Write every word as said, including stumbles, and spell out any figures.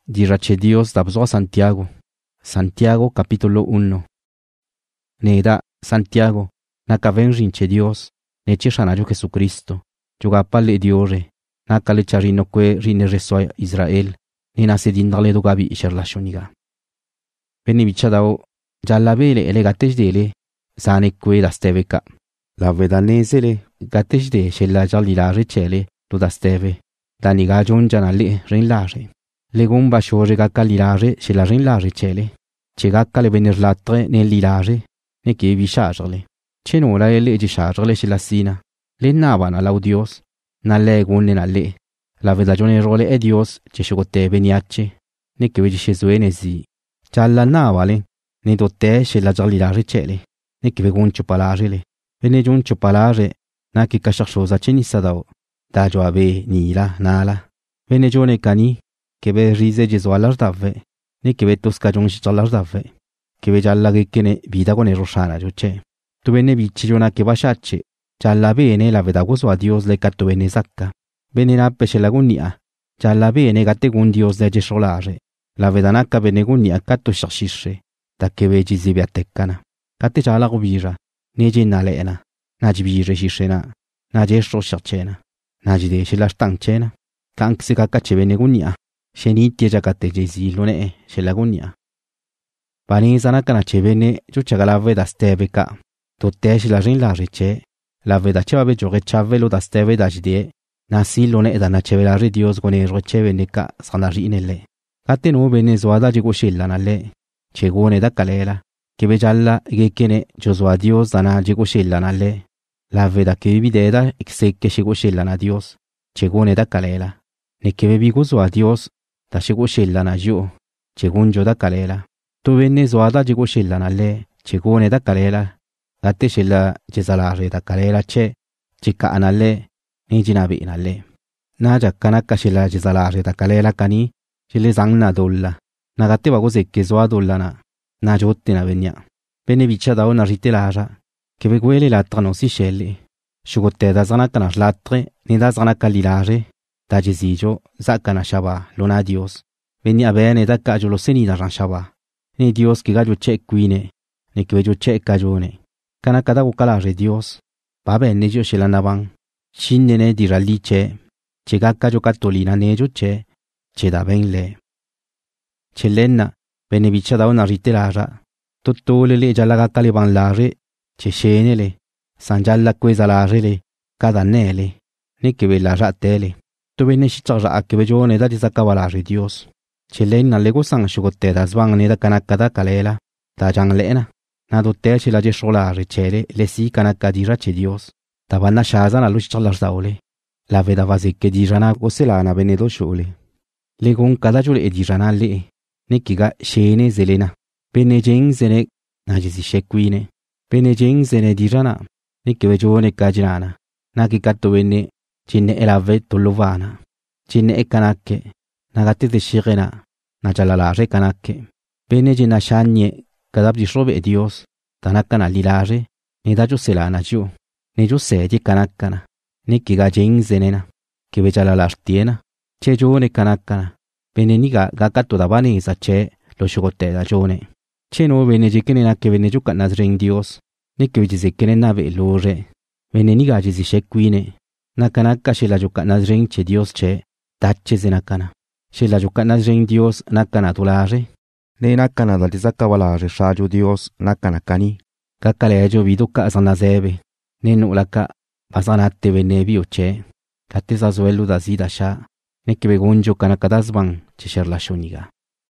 Dirache Dios da bzoa Santiago. Santiago capítulo uno. Neda Santiago, naka venrinche Dios, neche shanajo Jesucristo, jugapale Diore, naka le charino kwe rine resoa Israel, ni nase dindale do gabi isherlashoniga. Beni bichadao, jallabele ele gatejdele, sane kwe dasteveka. La vedanesele, gatejde shella jallilare chele, do dasteve, daniga jonjanale rinlare. Legum bashore gakka lilare shella rinlare chele. Che gakka le venir latre nel lilare, ne che vi chargerle. Che nola ele di chargerle shella sina. Le navana lau Dios, na legun na le. La vedagione role è Dios, che sciugote beniacce, ne che vedi scesue ne zi. Gialla navale, ne dotte shella giallilare chele, ne che vegun ciupalare. Vene giun ciupalare, na che casciasosa ce nissadao. Da gioave nila nala. Vene gione cani, che ve rise gesu all'ardave. Ne che ve tosca giun scicciall'ardave. Che ve gialla che ne vita con erosana giuce. Tu venne vicci giuna che basciacce. Gialla bene la veda gozo a Dios le catto vene sacca. Bene nappe ce la gunnia. Gialla bene gatte gun Dios le gesolare. La veda nacca bene gunnia catto sciascisce. Da che ve gizi beatteccana. Catte gialla gubira. Ne genna leena. Nagi bire sciscena. Nagi estro sciaccena. Nagi de ce la stancena. Canc se caccace bene gunnia. Sceniti già catte gesi lune ce la gunnia. Panisa nacana ce vene giuccia la veda steveca. Totte ce la rinlare ce. La veda ce va gioche ciavelo da steve da gide. Nasi lune e da nacevelare Dios con ero ce veneca sanari nelle. Catte no bene zoada gigo scella nalle. Ce gone da calela. Che vejalla che che ne Joshua Dios da na gigo scella nalle. La veda che videda e se che gigo scella na Dios. Ce gone da calela. Ne che bevi gozo a Dios. Da gigo scella na gio. Ce gunjo da calela. Tu venne zoada gigo scella nalle. Ce gone da calela. Gatte scella gesalare da calela ce. Cicca analle. Ne ginabi inalle. Na giaccanacca scella gesalare da calela cani. Ce le zangna dolla. Na gatte vago secche zoa dollana. Na giotte na vegna. Bene viccia da una ritelara. Che ve quelle l'altra non si sceglie. Sciugotte da zanacca na slatre. Ne da zanacca lilare. Da gesigio. Zacca na shaba. Lona Dios. Vegna bene da caggio lo seni da ranshaba. Ne Dios che gaggio c'è quine. Ne che veggio c'è cagione. Canacca da calare Dios. Va bene gio ce l'andavan. Scinne ne di ralli c'è. C'è gacca giocattolina ne gio c'è. C'è da ben le. C'è lenna. Bene viccia da una ritelara. Tutto le le gialla gacca le van lare. C'è scene le. San gialla quesa lare le. Cadanele. Ne che ve la rattele. Tu venne scicciara a che vegione da disaccavalare Dios. C'è lenna le gosan sciugotte da svang ne da canacca da calela. Da giang lena. Na dotte ce la gesolare cele le si canacca di race Dios. Da vanna shasa na luce ciallardaule. La veda vasecche di rana goselana venedo sciole. Le gon cadagiole e di rana le. Ne chiga scene zelena. Bene gen zene na gisi scequine. Bene gen zene di rana. Ne che vegione cagirana. Na chi catto venne. Cinne e la vetto lovana. Cinne e canacche. Na gatte de scirena. Na giallalare canacche. Bene gena shagne. Cadab di robe e Dios. Tanacana lilare. Ne da giuselana giù. Ne giusedi canaccana. Ne chiga gen zenena. Che ve giallalartiena. C'è gione canaccana. Bene niga gacatto da vanesa c'è lo sciugotte da gione. C'è no vene che ne na che vene giucca na zring Dios. Ne che vedi che ne nave lore. Vene niga gisi scequine. Na canacca c'è la giucca na zring c'è Dios c'è. Tacce zenacana. C'è la giucca na zring Dios nacana tulare. Ne nacana da disaccavalare sciagio Dios nacana cani. Caccaleggio viducca a sanazeve. Ne nulacca basanatte venne bio c'è. Catte sa suello da si da scia. Ne che begonjo canacadasban ci scerla scioniga.